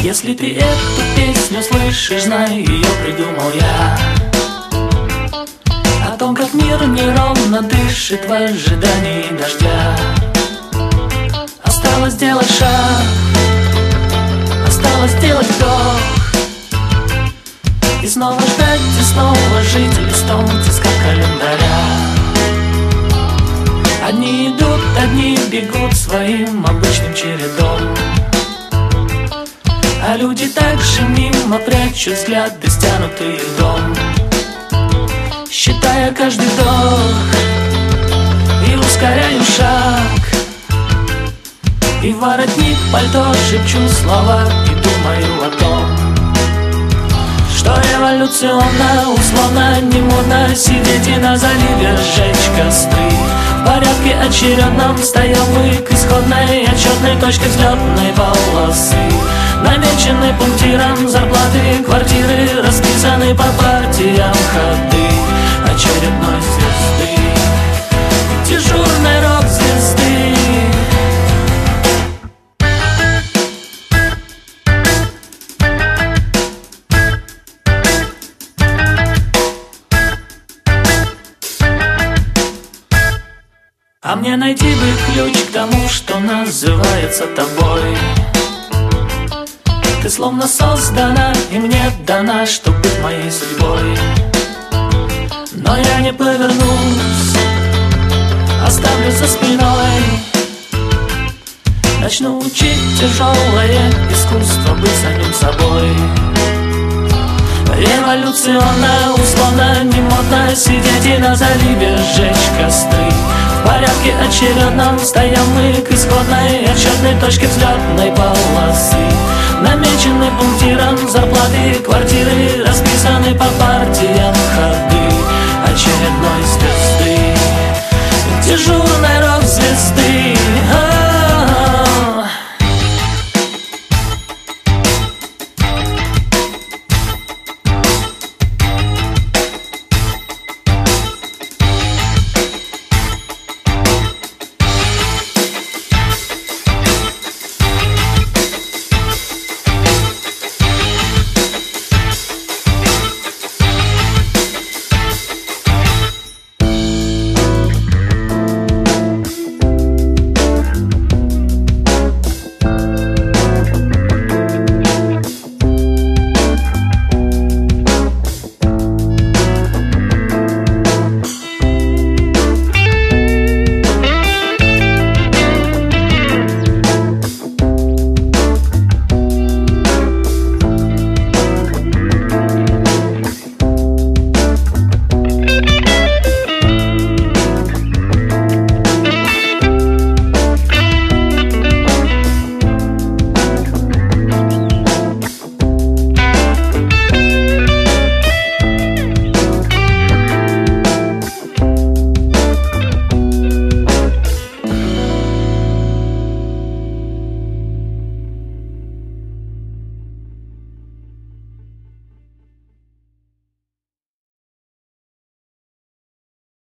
Если ты эту песню слышишь, знай, ее придумал я. О том, как мир неровно дышит в ожидании дождя. Осталось сделать шаг, осталось сделать вдох, и снова ждать, и снова жить листом тиска календаря. Одни идут, одни бегут своим обычным чередом, а люди также мимо прячут взгляды, стянутые льдом, считая каждый вдох и ускоряю шаг. И в воротник пальто шепчу слова и думаю о том, что революционно, условно, не модно сидеть и на заливе сжечь костры. В порядке очередном стоял мы к исходной отчетной точке взлетной полосы, намечены пунктиром зарплаты, квартиры, расписаны по партиям ходы очередной звезды, дежурной рок-звезды. А мне найти бы ключ к тому, что называется тобой. Ты словно создана и мне дана, чтоб быть моей судьбой. Но я не повернусь, оставлю за спиной. Начну учить тяжелое искусство быть самим собой. Революционно, условно, не модно сидеть и на заливе сжечь костры. В порядке очередном стоим мы к исходной отчетной точке взлетной полосы, намечены пунктиром зарплаты, квартиры, расписаны по партиям ходы очередной звезды, дежурной рок-звезды.